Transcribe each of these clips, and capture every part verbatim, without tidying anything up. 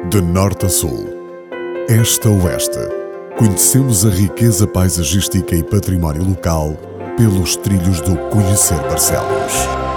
De norte a sul, este a oeste, conhecemos a riqueza paisagística e património local pelos trilhos do Conhecer Barcelos.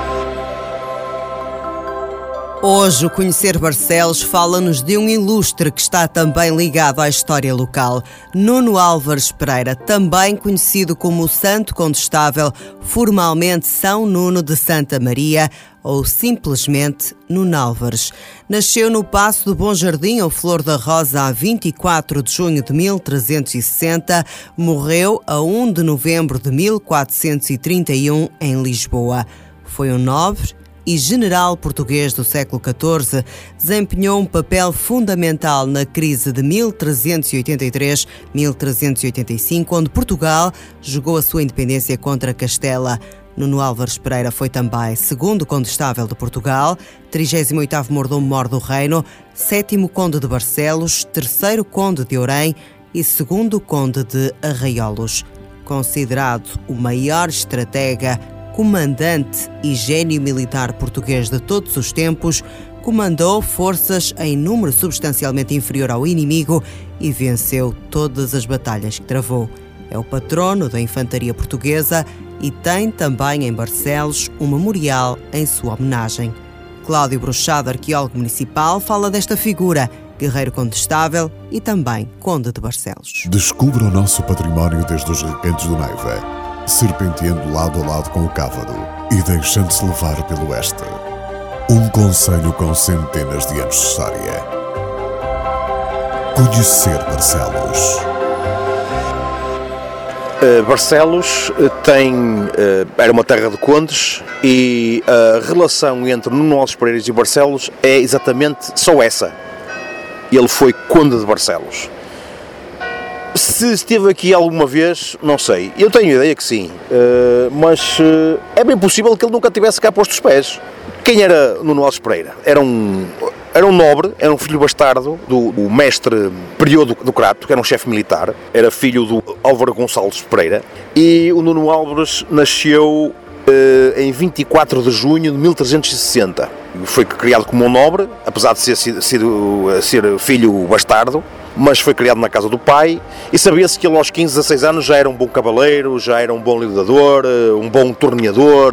Hoje o Conhecer Barcelos fala-nos de um ilustre que está também ligado à história local. Nuno Álvares Pereira, também conhecido como o Santo Condestável, formalmente São Nuno de Santa Maria, ou simplesmente Nuno Álvares. Nasceu no Paço do Bom Jardim, ou Flor da Rosa, a vinte e quatro de junho de mil trezentos e sessenta, morreu a primeiro de novembro de mil quatrocentos e trinta e um em Lisboa. Foi um nobre e general português do século catorze, desempenhou um papel fundamental na crise de mil trezentos e oitenta e três a mil trezentos e oitenta e cinco, onde Portugal jogou a sua independência contra Castela. Nuno Álvares Pereira foi também segundo Condestável de Portugal, trigésimo oitavo mordomo-mor do Reino, sétimo Conde de Barcelos, terceiro Conde de Ourém e segundo Conde de Arraiolos. Considerado o maior estratega, comandante e gênio militar português de todos os tempos, comandou forças em número substancialmente inferior ao inimigo e venceu todas as batalhas que travou. É o patrono da infantaria portuguesa e tem também em Barcelos um memorial em sua homenagem. Cláudio Bruchado, arqueólogo municipal, fala desta figura, guerreiro condestável e também Conde de Barcelos. Descubra o nosso património desde os recantos do Neiva, serpenteando lado a lado com o Cávado e deixando-se levar pelo oeste. Um concelho com centenas de anos de história. Conhecer Barcelos. Uh, Barcelos uh, tem, uh, era uma terra de condes e a relação entre Nuno Álvares Pereira e Barcelos é exatamente só essa. Ele foi Conde de Barcelos. Se esteve aqui alguma vez, não sei. Eu tenho a ideia que sim, uh, mas uh, é bem possível que ele nunca tivesse cá posto os pés. Quem era Nuno Álvares Pereira? Era um, era um nobre, era um filho bastardo do, do mestre Prior do, do Crato, que era um chefe militar, era filho do Álvaro Gonçalves Pereira, e o Nuno Álvares nasceu uh, em vinte e quatro de junho de mil trezentos e sessenta. Foi criado como um nobre, apesar de ser, sido, ser filho bastardo, mas foi criado na casa do pai, e sabia-se que ele aos quinze, dezasseis anos já era um bom cavaleiro, já era um bom lidador, um bom torneador,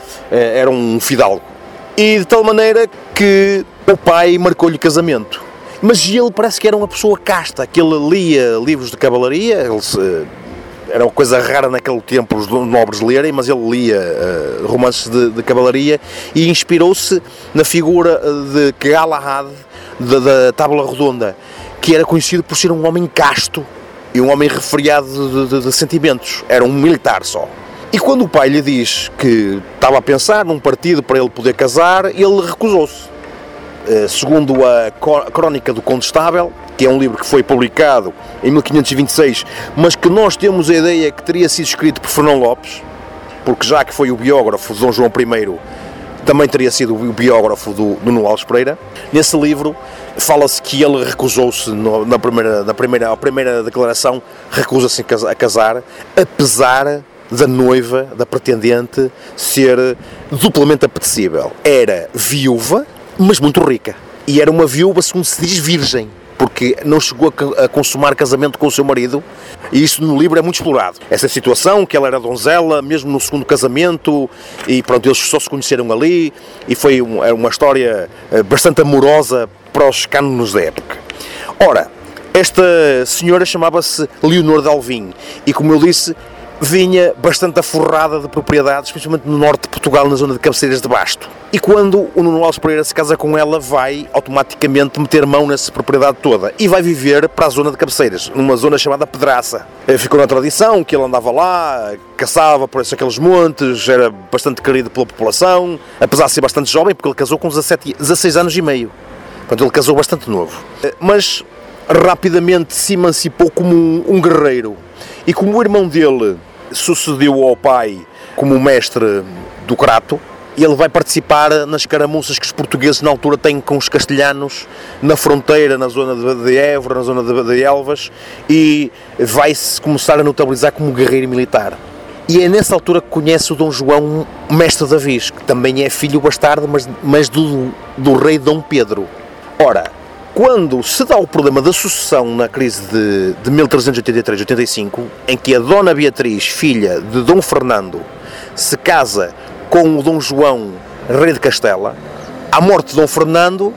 era um fidalgo. E de tal maneira que o pai marcou-lhe casamento. Mas ele parece que era uma pessoa casta, que ele lia livros de cavalaria, ele, era uma coisa rara naquele tempo os nobres lerem, mas ele lia uh, romances de, de cavalaria e inspirou-se na figura de Galahad, da, da Tábua Redonda, que era conhecido por ser um homem casto e um homem refriado de, de, de sentimentos. Era um militar só. E quando o pai lhe diz que estava a pensar num partido para ele poder casar, ele recusou-se. Uh, segundo a Crónica do Condestável, que é um livro que foi publicado em mil quinhentos e vinte e seis, mas que nós temos a ideia que teria sido escrito por Fernão Lopes, porque já que foi o biógrafo de Dom João I, também teria sido o biógrafo do Nuno Álvares Pereira. Nesse livro fala-se que ele recusou-se na primeira, na primeira, a primeira declaração, recusa-se a casar, apesar da noiva, da pretendente, ser duplamente apetecível. Era viúva, mas muito rica. E era uma viúva, segundo se diz, virgem, porque não chegou a consumar casamento com o seu marido, e isso no livro é muito explorado. Essa situação, que ela era donzela, mesmo no segundo casamento, e pronto, eles só se conheceram ali, e foi uma, uma história bastante amorosa para os cânones da época. Ora, esta senhora chamava-se Leonor de Alvim, e como eu disse, vinha bastante aforrada de propriedades, principalmente no norte de Portugal, na zona de Cabeceiras de Basto. E quando o Nuno Álvares Pereira se casa com ela, vai automaticamente meter mão nessa propriedade toda e vai viver para a zona de Cabeceiras, numa zona chamada Pedraça. Ficou na tradição que ele andava lá, caçava por aqueles montes, era bastante querido pela população, apesar de ser bastante jovem, porque ele casou com dezassete, dezasseis anos e meio. Portanto, ele casou bastante novo. Mas rapidamente se emancipou como um, um guerreiro. E como o irmão dele sucedeu ao pai como mestre do Crato, ele vai participar nas caramuças que os portugueses na altura têm com os castelhanos na fronteira, na zona de Évora, na zona de, de Elvas, e vai-se começar a notabilizar como guerreiro militar. E é nessa altura que conhece o Dom João Mestre Davis, que também é filho bastardo, mas, mas do, do rei Dom Pedro. Ora, quando se dá o problema da sucessão na crise de, de mil trezentos e oitenta e três a oitenta e cinco, em que a Dona Beatriz, filha de Dom Fernando, se casa com o Dom João, rei de Castela, à morte de Dom Fernando,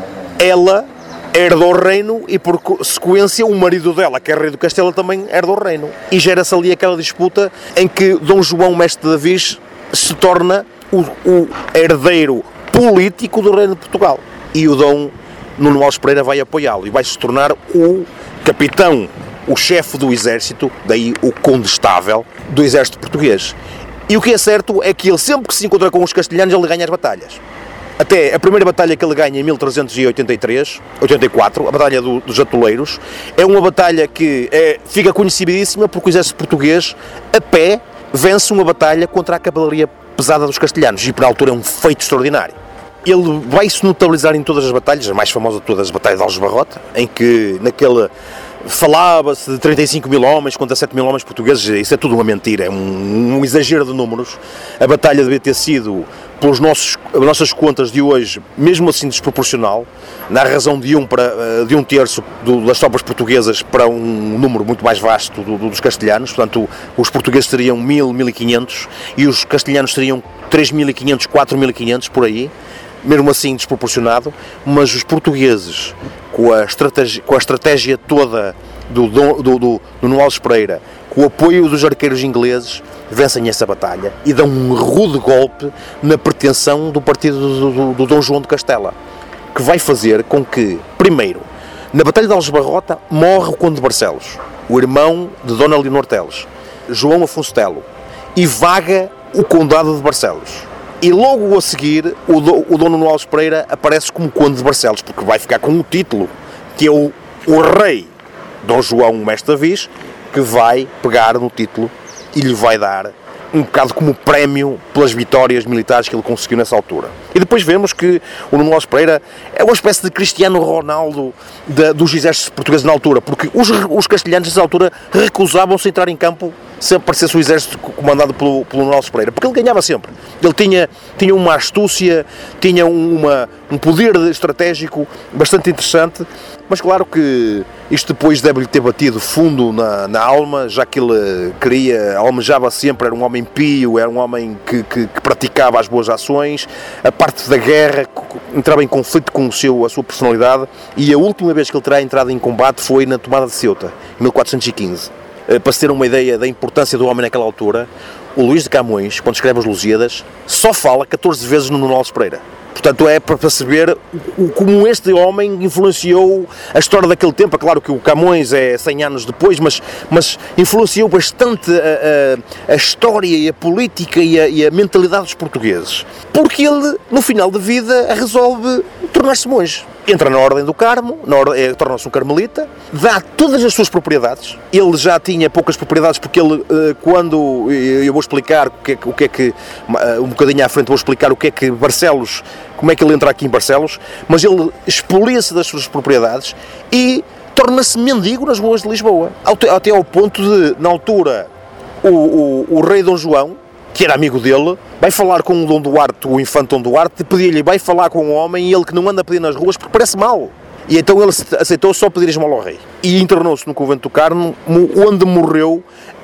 ela herda o reino e, por consequência, o marido dela, que é rei de Castela, também herda o reino. E gera-se ali aquela disputa em que Dom João, mestre de Davis, se torna o, o herdeiro político do reino de Portugal. E o Dom Nuno Alves Pereira vai apoiá-lo e vai se tornar o capitão, o chefe do exército, daí o condestável, do exército português. E o que é certo é que ele, sempre que se encontra com os castelhanos, ele ganha as batalhas. Até a primeira batalha que ele ganha em mil trezentos e oitenta e três, oitenta e quatro, a Batalha do, dos Atoleiros, é uma batalha que é, fica conhecidíssima porque o exército português, a pé, vence uma batalha contra a cavalaria pesada dos castelhanos, e por altura é um feito extraordinário. Ele vai se notabilizar em todas as batalhas, a mais famosa de todas, a Batalha de Aljubarrota, em que naquele falava-se de trinta e cinco mil homens contra sete mil homens portugueses. Isso é tudo uma mentira, é um, um exagero de números. A batalha devia ter sido, pelas nossas contas de hoje, mesmo assim desproporcional, na razão de um, para, de um terço do, das tropas portuguesas para um número muito mais vasto do, do, dos castelhanos. Portanto, os portugueses teriam mil, mil e quinhentos e os castelhanos teriam três mil e quinhentos, quatro mil e quinhentos, por aí. Mesmo assim desproporcionado, mas os portugueses, com a estratégia, com a estratégia toda do, do, do, do Nuno Alves Pereira, com o apoio dos arqueiros ingleses, vencem essa batalha e dão um rude golpe na pretensão do partido do, do, do Dom João de Castela, que vai fazer com que, primeiro, na Batalha de Aljubarrota, morre o Conde de Barcelos, o irmão de Dona Leonor Teles, João Afonso Telo, e vaga o Condado de Barcelos. E logo a seguir, o, do, o Dom Nuno Alves Pereira aparece como Conde de Barcelos, porque vai ficar com um título, que é o, o rei Dom João Mestre Davis, que vai pegar no título e lhe vai dar um bocado como prémio pelas vitórias militares que ele conseguiu nessa altura. E depois vemos que o Nuno Alves Pereira é uma espécie de Cristiano Ronaldo de, dos exércitos portugueses na altura, porque os, os castelhanos nessa altura recusavam-se a entrar em campo se aparecesse o exército comandado pelo, pelo Nuno Alves Pereira, porque ele ganhava sempre. Ele tinha, tinha uma astúcia, tinha uma, um poder estratégico bastante interessante, mas claro que isto depois deve-lhe ter batido fundo na, na alma, já que ele queria, almejava sempre, era um homem pio, era um homem que, que, que praticava as boas ações, a parte da guerra entrava em conflito com o seu, a sua personalidade, e a última vez que ele terá entrado em combate foi na tomada de Ceuta, em mil quatrocentos e quinze. Para se ter uma ideia da importância do homem naquela altura, o Luís de Camões, quando escreve os Lusíadas, só fala catorze vezes no Nuno Alves Pereira. Portanto, é para perceber como este homem influenciou a história daquele tempo. É claro que o Camões é cem anos depois, mas, mas influenciou bastante a, a, a história e a política e a, e a mentalidade dos portugueses. Porque ele, no final de vida, resolve tornar-se monge. Entra na Ordem do Carmo, é, torna-se um carmelita, dá todas as suas propriedades. Ele já tinha poucas propriedades porque ele, quando, eu vou explicar o que é, o que, é que um bocadinho à frente vou explicar o que é que Barcelos, como é que ele entra aqui em Barcelos, mas ele expolia-se das suas propriedades e torna-se mendigo nas ruas de Lisboa, até ao ponto de, na altura, o, o, o rei Dom João, que era amigo dele, vai falar com o Dom Duarte, o infante Dom Duarte, e pedir-lhe, vai falar com um homem, e ele que não anda a pedir nas ruas porque parece mal. E então ele aceitou só pedir esmola ao rei. E internou-se no convento do Carmo, onde morreu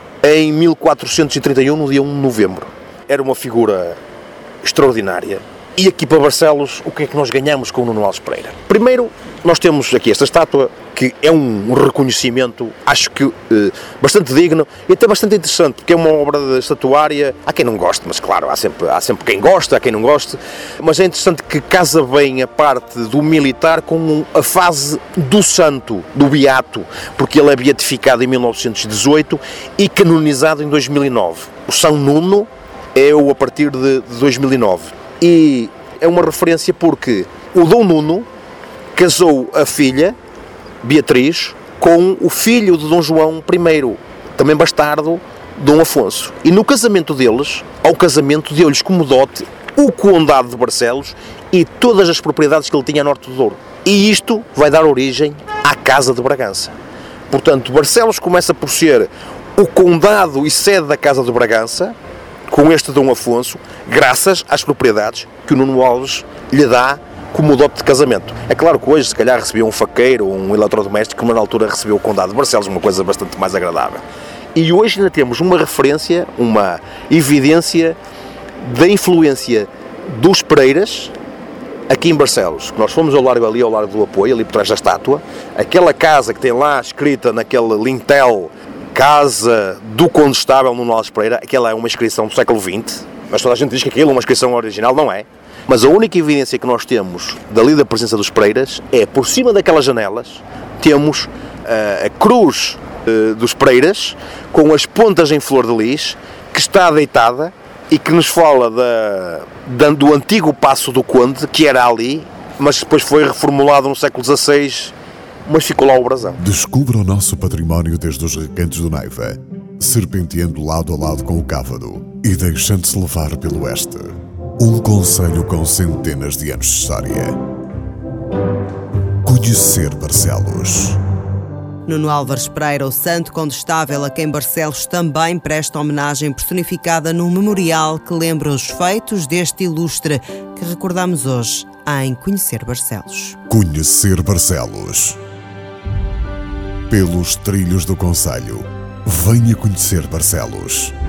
em mil quatrocentos e trinta e um, no dia um de novembro. Era uma figura extraordinária. E aqui para Barcelos, o que é que nós ganhamos com o Nuno Alves Pereira? Primeiro, nós temos aqui esta estátua, que é um reconhecimento, acho que eh, bastante digno e até bastante interessante, porque é uma obra de estatuária. Há quem não goste, mas claro, há sempre, há sempre quem gosta, há quem não goste, mas é interessante que casa bem a parte do militar com a fase do santo, do beato, porque ele é beatificado em mil novecentos e dezoito e canonizado em dois mil e nove. O São Nuno é o a partir de dois mil e nove. E é uma referência porque o Dom Nuno casou a filha, Beatriz, com o filho de Dom João I, também bastardo, Dom Afonso. E no casamento deles, ao casamento deu-lhes como dote o Condado de Barcelos e todas as propriedades que ele tinha a norte do Douro. E isto vai dar origem à Casa de Bragança. Portanto, Barcelos começa por ser o condado e sede da Casa de Bragança, com este Dom Afonso, graças às propriedades que o Nuno Alves lhe dá como dote de casamento. É claro que hoje, se calhar, recebia um faqueiro ou um eletrodoméstico, mas na altura recebeu o Condado de Barcelos, uma coisa bastante mais agradável. E hoje ainda temos uma referência, uma evidência da influência dos Pereiras aqui em Barcelos. Nós fomos ao largo ali, ao Largo do Apoio, ali por trás da estátua, aquela casa que tem lá escrita naquele lintel, Casa do Condestável Nuno Alves Pereira, aquela é uma inscrição do século vinte, mas toda a gente diz que aquilo é uma inscrição original, não é? Mas a única evidência que nós temos dali da presença dos Pereiras é, por cima daquelas janelas, temos uh, a cruz uh, dos Pereiras, com as pontas em flor de lis, que está deitada e que nos fala da, da, do antigo Paço do Conde, que era ali, mas depois foi reformulado no século dezasseis, mas ficou lá o brasão. Descubra o nosso património desde os recantos do Neiva, serpenteando lado a lado com o Cávado e deixando-se levar pelo oeste. Um concelho com centenas de anos de história. Conhecer Barcelos. Nuno Álvares Pereira, o santo condestável a quem Barcelos também presta homenagem personificada num memorial que lembra os feitos deste ilustre que recordamos hoje em Conhecer Barcelos. Conhecer Barcelos. Pelos trilhos do concelho, venha conhecer Barcelos.